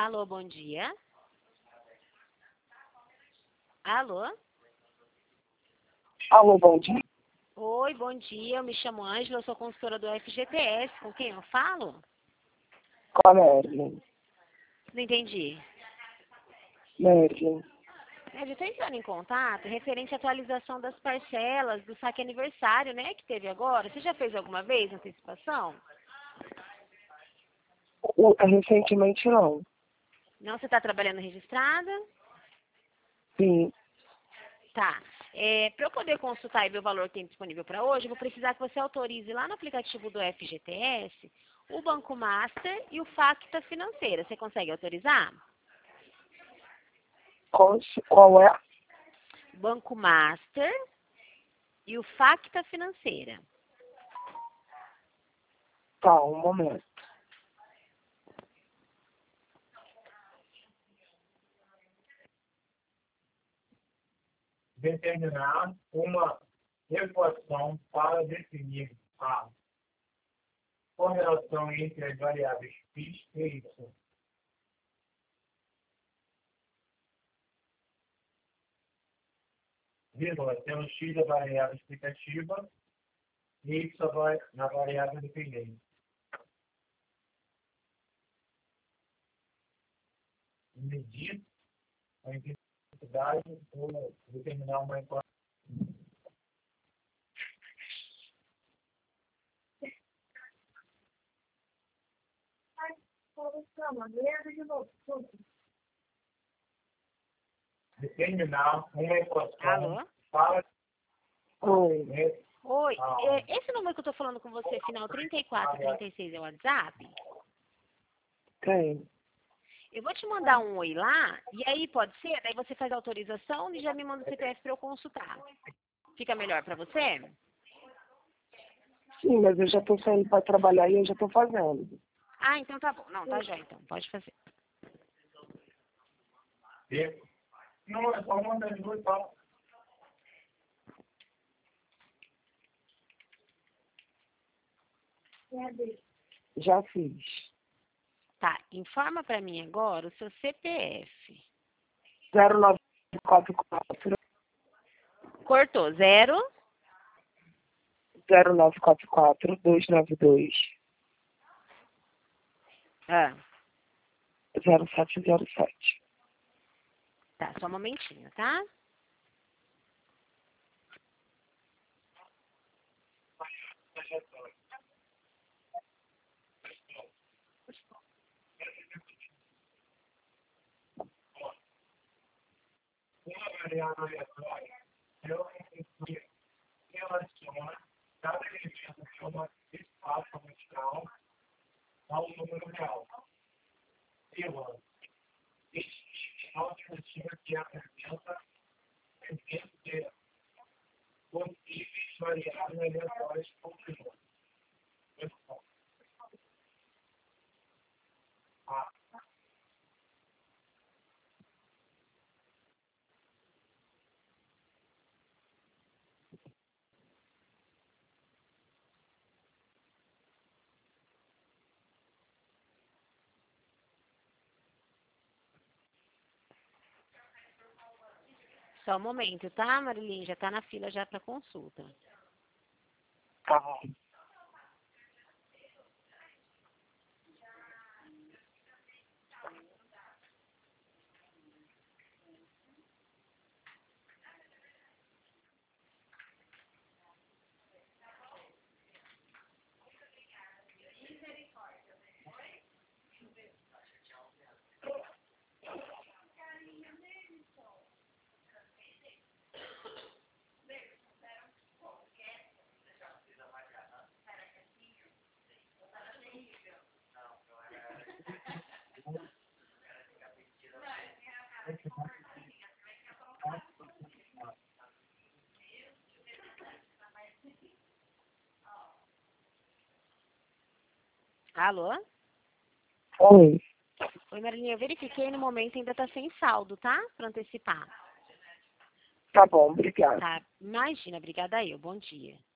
Alô, bom dia. Alô? Alô, bom dia. Oi, bom dia. Eu me chamo Ângela, eu sou consultora do FGTS. Com quem eu falo? Com a Merlin. Não entendi. Merlin. Eu estou entrando em contato referente à atualização das parcelas do saque aniversário, né, que teve agora. Você já fez alguma vez antecipação? Recentemente não. Não, você está trabalhando registrada? Sim. Tá. Para eu poder consultar e ver o valor que tem disponível para hoje, eu vou precisar que você autorize lá no aplicativo do FGTS o Banco Master e o Facta Financeira. Você consegue autorizar? Qual é? Banco Master e o Facta Financeira. Tá, um momento. Determinar uma equação para definir a correlação entre as variáveis x e y. Vírgula, temos x a variável explicativa e y na variável dependente. Medir a intensidade ou determinar uma equação. Determinar uma equação Alô? para... Oi. Oi, esse número que eu estou falando com você, final 3436, é o WhatsApp? Tem. Eu vou te mandar um oi lá, e aí pode ser, daí você faz a autorização e já me manda o CPF para eu consultar. Fica melhor para você? Sim, mas eu já tô saindo para trabalhar e eu já tô fazendo. Ah, então tá bom. Não, tá já então, pode fazer. Não, é só mandar de novo e tal. Já fiz. Tá, informa para mim agora o seu CPF. 0944 Cortou, 0? 0944 292 Ah, 0707. tá, só um momentinho, tá? Uma variável aleatória, ela relaciona cada elemento de uma espaço-radical ao número real. Pela alternativa que apresenta exemplo de possíveis variáveis aleatórias contínuas. Só um momento, tá, Marilyn? Já tá na fila já para consulta. Tá bom. Alô? Oi. Oi, Marilyn, eu verifiquei, no momento ainda tá sem saldo, tá? Para antecipar. Tá bom, obrigada. Tá, imagina, obrigada eu, bom dia.